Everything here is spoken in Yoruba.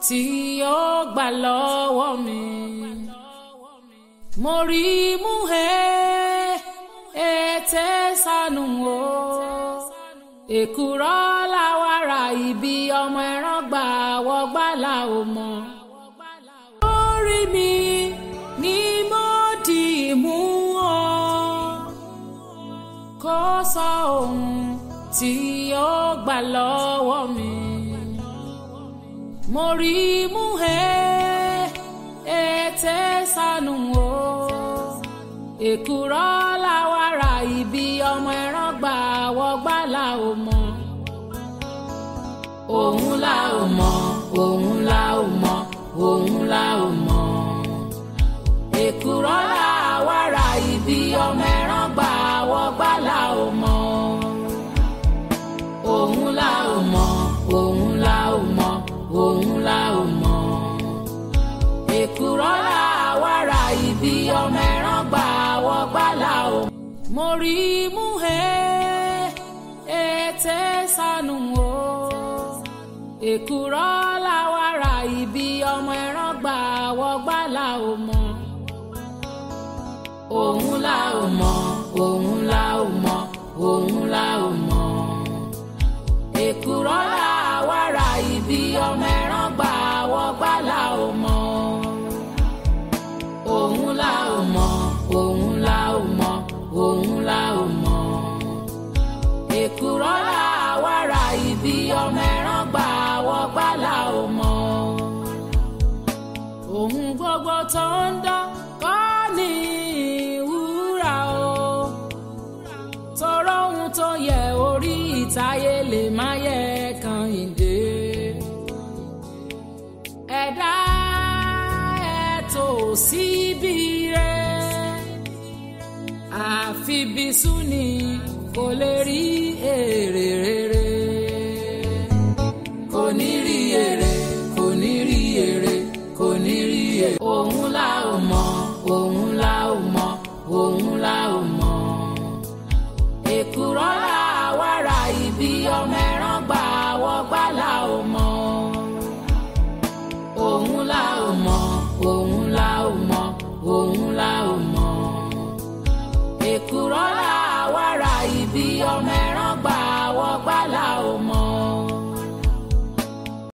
tí yóò gbà lọ́wọ́ mi. Mo rí mú ètè sánú o, èkùrọ́ láwàrà ibi ọmọ ẹran gbà wọgbàlà ò mọ̀. Orí mi ni mo dì mú o, kó sọ ohun tí yóò gbà lọ́wọ́ mi. Mo rí mú ètè sánú o, èkùrọ́ láwàrà ibi ọmọ ẹran gbà wọgbàlà ò mọ̀. Òun la ò mọ̀, òun la ò mọ̀, òun la ò mọ̀. Èkùrọ́ láwàrà ibi ọmọ ẹran gbà wọgbàlà ò mọ̀. Òun la ò mọ̀, òun la ò mọ̀, òun la ò mọ̀. Èkùrọ́ láwàrà ibi ọmọ ẹran gbà wọgbàlà ò mọ̀. Mo rí mú ètè sánú o, èkùrọ́ láwàrà ibi ọmọ ẹran gbà wọgbàlà ò mọ̀. Òun la ò mọ̀, òun la ò mọ̀, òun la ò mọ̀. Èkùrọ́ láwàrà ibi ọmọ ẹran gbà wọgbàlà ò mọ̀. Òun la ò mọ̀, òun la ò mọ̀, òun la ò mọ̀. Èkùrọ́ láwàrà ibi ọmọ ẹran gbà wọgbàlà ò mọ̀. Ohun gbogbo tó ń dán kọ́ ní ìwúrà o, torọ́ ohun tó yẹ orí ìtayé lè má yẹ kan ìdè. Ẹ̀dá ẹ̀tọ́ síbi rẹ̀, àfi bísú ni kò lè rí èrè rere. Kò ní rí èrè, kò ní rí èrè, kò ní rí èrè. Òun la ò mọ̀, òun la ò